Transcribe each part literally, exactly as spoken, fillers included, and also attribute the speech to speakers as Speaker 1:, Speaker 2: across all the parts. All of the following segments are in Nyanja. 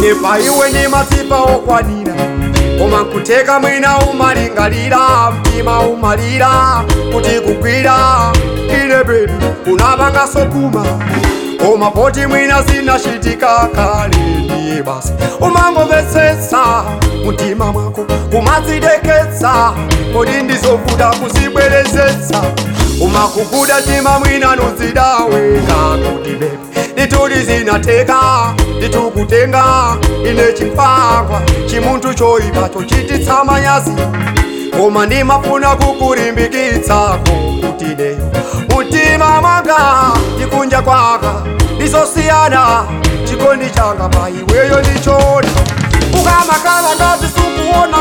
Speaker 1: Inepa iwe ni matipa okwanira Oma nkuteka mwina umalingalira Mtima umalira kuti kukwira Ine baby unabanga sokuma Oma poti mwina zinashitika kale Ndiye basi umango vesesa Mtima mwako kumazidekesa Kodi ndizovuda kuzibwelezesa Umakukuda tima mwina nuzidaweka Kuti baby Nituli zinateka, nitukutenga Ine chimpangwa, chimuntu choibacho chititsa manyazi Koma ndimafuna kukurimbikitsako kuti leyo Mutima mwanga, chikunja kwanga Ndizosiyana, chikondi changa pa iweyo ndichona Ukamakala ngati sukuona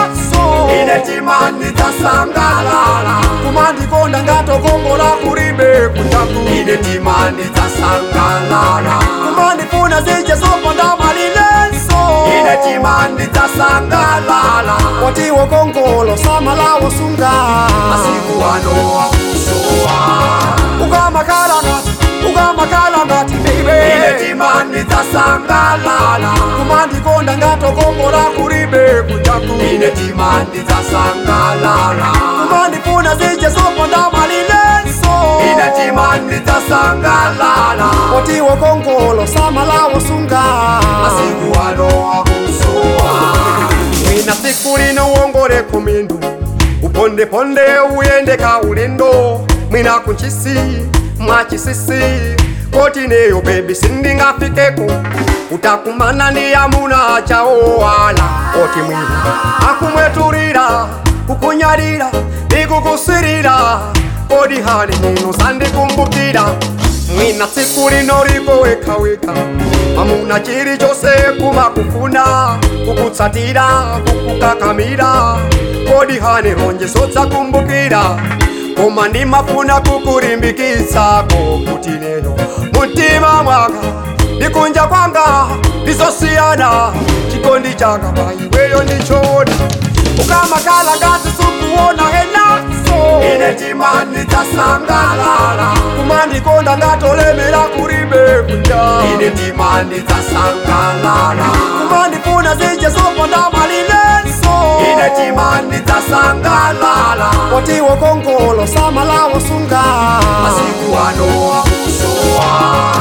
Speaker 1: enaso Ine tima ndidzasangalala Kumandikonda ngatokongola kuribe kuchaku Ine tima ndidzasangalala Kumandifuna zije soponda malilenso Ine tima ndidzasangalala Watiwo kongolo samalawo sunga Masiku ano wakusowa Ukamakala ngati, ukamakala ngati baby Ine tima ndidzasangalala Kumandikonda ngatokongola kuribe kuchaku Ine tima ndidzasangalala Kumandifuna zije soponda malilenso Ine tima ndidzasangalala Watiwo kongolo samalawo sunga Masiku ano wakusowa Mwina siku lino uongole kumindu Uponde ponde uyendeka ulendo Mwina kunchisi, mwachisisi Koti neyo baby sindingafikeko Utakumana ni amuna chao wala Koti mwina akumweturira Kukunyarira, nikukusirira Kodi hani nino sandikumbukira Mwina siku lino liko weka weka Amuna chiri chose kumakufuna Kukutsatira, kukukakamira Kodi hani ronje sotsa kumbukira Koma ndimafuna kukurimbikitsako kuti lero Mutima mwanga, nikunja kwanga Ndizosiyana, chikondi changa pa iweyo ndichona Ukamakala ngati sukuona enaso Ine tima ndidzasangalala Kumandikonda ngatolemera kuribe kunja Ine tima ndidzasangalala Kumandifuna zije soponda malilenso Ine tima ndidzasangalala Watiwo kongolo samalawo sunga Masiku ano wakusowa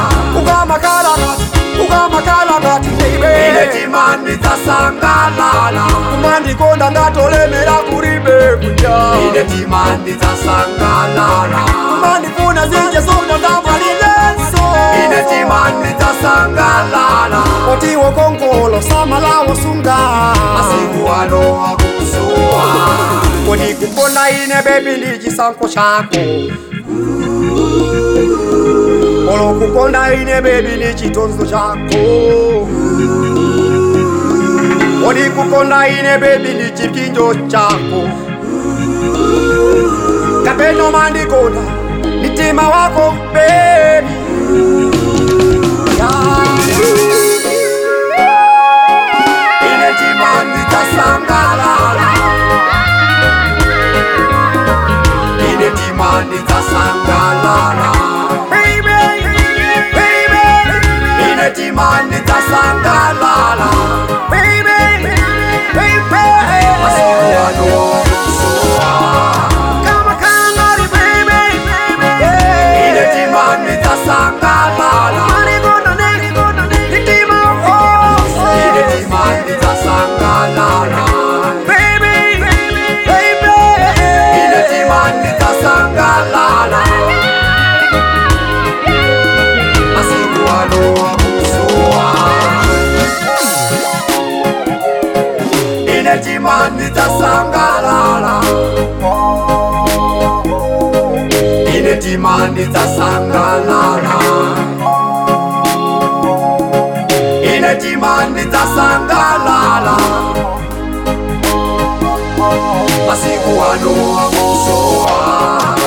Speaker 1: Ukamakala ngati, ukamakala ngati baby Ine tima ndidzasangalala Kumandikonda ngatolemera kuribe kunja Ine tima ndidzasangalala Kumandifuna zije soponda malilenso Ine tima ndidzasangalala Watiwo kongolo samalawo sunga Masiku ano wakusowa Kodi kukonda ine baby ndi chisankho chako Olo kukonda ine baby ndi chitonzo chako Kodi kukonda ine baby ndi chipinjo chako Kapeno mandikonda mitima wako baby Ine tima ndidzasangalala Ine tima ndidzasangalala Baby, baby Ine tima ndidzasangalala Baby, baby Masiku ano wakusowa Kamakangari baby, baby Ine tima ndidzasangalala Nitima wako Ine tima ndidzasangalala Baby, baby Ine tima ndidzasangalala Masiku ano wakusowa Ine tima ndidzasangalala Ine tima ndidzasangalala Ine tima ndidzasangalala Masiku ano wakusowa